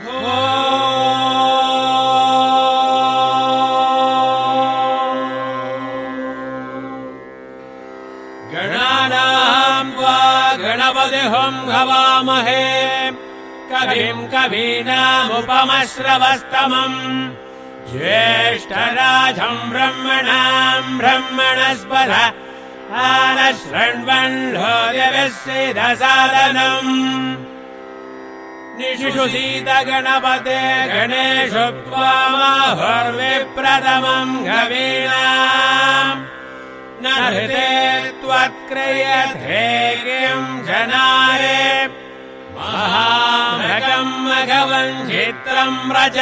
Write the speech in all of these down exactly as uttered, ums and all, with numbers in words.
गणानाम् त्वा गणपतिहुम् हवामहे कविम् कवीनामुपमश्रवस्तमम् ज्येष्ठराजम् ब्रह्मणाम् ब्रह्मणस्पद आनशृण्वन्नोदिभिस्सिदसादनम् निषुषीत गणपते गणेषु त्वामाहुर्विप्रथमम् गवीनाम् न हृते त्वत्क्रियते किम् जनाय महामृगम् मघवञ्चित्रम् व्रज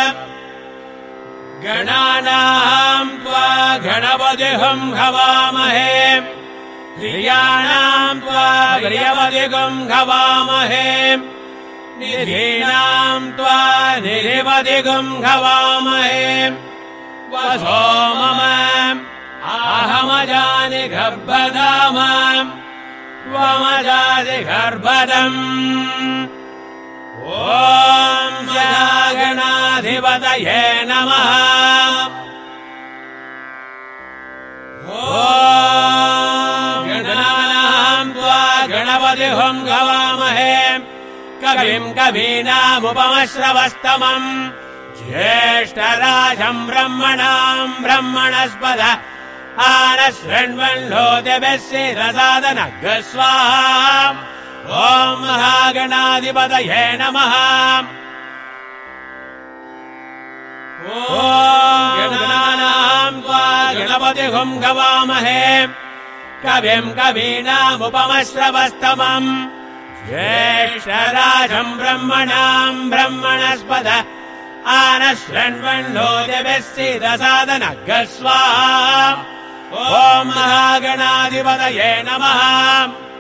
गणानाम् त्वा गणपतिहुम् हवामहे धियानाम् त्वा धियपतिगुम् हवामहे निधीनाम् त्वा निधिपतिगुम् हवामहे वसो मम आहमजानि गर्भधाम त्वमजासि गर्भदम् ॐ गणाधिपतये नमः ॐ गणानाम् त्वा गणपतिहुम् हवामहे कविम् कवीनामुपमश्रवस्तमम् ज्येष्ठराजम् ब्रह्मणाम् ब्रह्मणस्पद आनशृण्वन्नोदिभिस्सिदसादनः स्वाहा ॐ महागणाधिपतये नमः ॐ गणानाम् त्वा गणपतिहुम् हवामहे कविम् कवीनामुपमश्रवस्तमम् ज्येष्ठराजम् ब्रह्मणाम् ब्रह्मणस्पद आनशृण्वन्नोदिभिस्सिदसादनः स्वाहा ॐ महागणाधिपतये नमः।